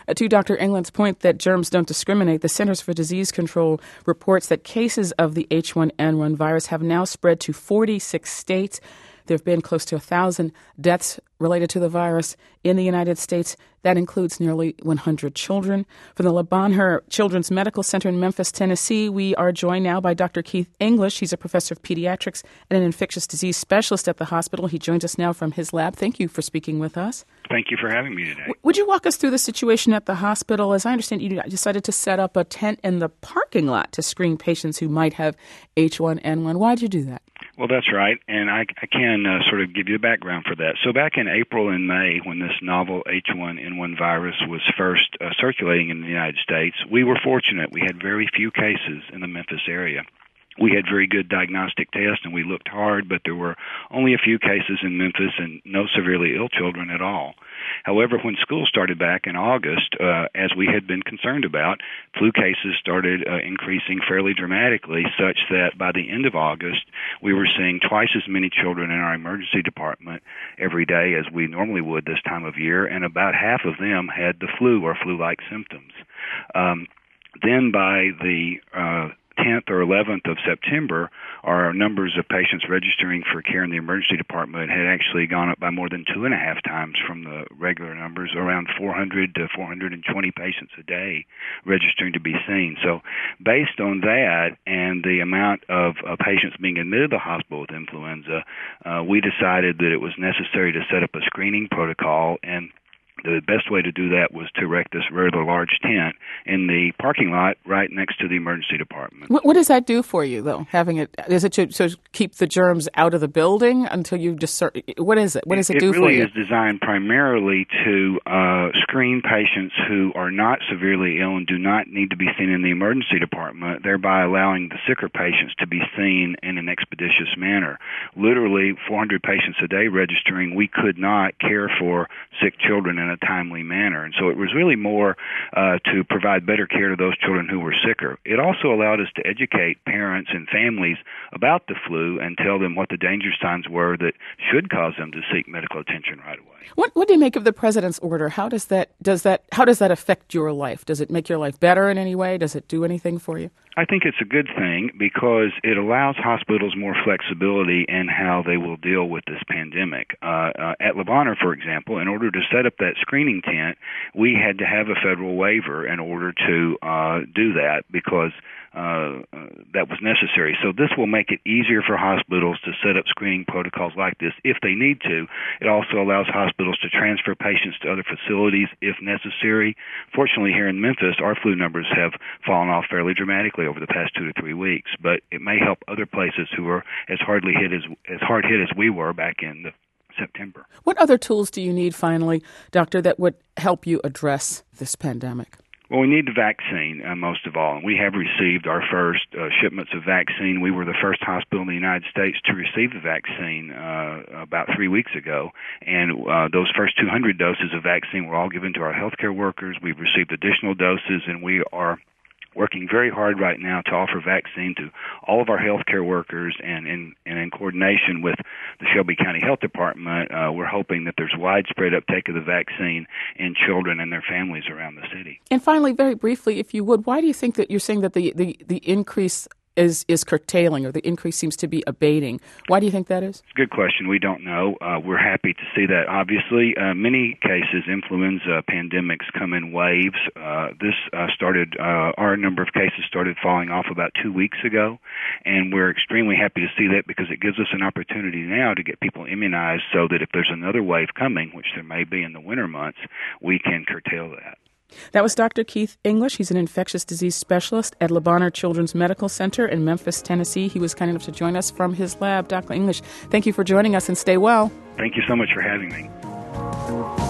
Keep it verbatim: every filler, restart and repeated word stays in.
Uh, to Doctor England's point that germs don't discriminate, the Centers for Disease Control reports that cases of the H one N one virus have now spread to forty-six states. There have been close to one thousand deaths related to the virus in the United States. That includes nearly one hundred children. From the Le Bonheur Children's Medical Center in Memphis, Tennessee, we are joined now by Doctor Keith English. He's a professor of pediatrics and an infectious disease specialist at the hospital. He joins us now from his lab. Thank you for speaking with us. Thank you for having me today. W- would you walk us through the situation at the hospital? As I understand, you decided to set up a tent in the parking lot to screen patients who might have H one N one. Why did you do that? Well, that's right, and I, I can uh, sort of give you a background for that. So back in April and May, when this novel H one N one virus was first uh, circulating in the United States, we were fortunate. We had very few cases in the Memphis area. We had very good diagnostic tests, and we looked hard, but there were only a few cases in Memphis and no severely ill children at all. However, when school started back in August, uh, as we had been concerned about, flu cases started uh, increasing fairly dramatically, such that by the end of August, we were seeing twice as many children in our emergency department every day as we normally would this time of year, and about half of them had the flu or flu-like symptoms. Um, then by the uh, tenth or eleventh of September, our numbers of patients registering for care in the emergency department had actually gone up by more than two and a half times from the regular numbers, around four hundred to four hundred twenty patients a day registering to be seen. So based on that and the amount of uh, patients being admitted to the hospital with influenza, uh, we decided that it was necessary to set up a screening protocol, and the best way to do that was to erect this rather large tent in the parking lot right next to the emergency department. What, what does that do for you, though? Having it, is it to, to keep the germs out of the building until you discern? What is it? What does it, it do really for you? It really is designed primarily to uh, screen patients who are not severely ill and do not need to be seen in the emergency department, thereby allowing the sicker patients to be seen in an expeditious manner. Literally, four hundred patients a day registering, we could not care for sick children in a timely manner. And so it was really more uh, to provide better care to those children who were sicker. It also allowed us to educate parents and families about the flu and tell them what the danger signs were that should cause them to seek medical attention right away. What, what do you make of the president's order? How does that does that how does that affect your life? Does it make your life better in any way? Does it do anything for you? I think it's a good thing because it allows hospitals more flexibility in how they will deal with this pandemic. Uh, uh, at Le Bonheur, for example, in order to set up that screening tent, we had to have a federal waiver in order to uh, do that because uh, uh, that was necessary. So this will make it easier for hospitals to set up screening protocols like this if they need to. It also allows hospitals to transfer patients to other facilities if necessary. Fortunately, here in Memphis, our flu numbers have fallen off fairly dramatically over the past two to three weeks, but it may help other places who are as hardly hit as as hard hit as we were back in the September. What other tools do you need, finally, Doctor, that would help you address this pandemic? Well, we need the vaccine, uh, most of all, and we have received our first uh, shipments of vaccine. We were the first hospital in the United States to receive the vaccine uh, about three weeks ago, and uh, those first two hundred doses of vaccine were all given to our healthcare workers. We've received additional doses, and we are working very hard right now to offer vaccine to all of our healthcare workers, and in, and in coordination with the Shelby County Health Department, uh, we're hoping that there's widespread uptake of the vaccine in children and their families around the city. And finally, very briefly, if you would, why do you think that you're saying that the, the, the increase is is curtailing, or the increase seems to be abating? Why do you think that is? It's a good question. We don't know. Uh, we're happy to see that. Obviously, uh, many cases, influenza pandemics come in waves. Uh, this uh, started, uh, our number of cases started falling off about two weeks ago, and we're extremely happy to see that because it gives us an opportunity now to get people immunized so that if there's another wave coming, which there may be in the winter months, we can curtail that. That was Doctor Keith English. He's an infectious disease specialist at Le Bonheur Children's Medical Center in Memphis, Tennessee. He was kind enough to join us from his lab. Doctor English, thank you for joining us, and stay well. Thank you so much for having me.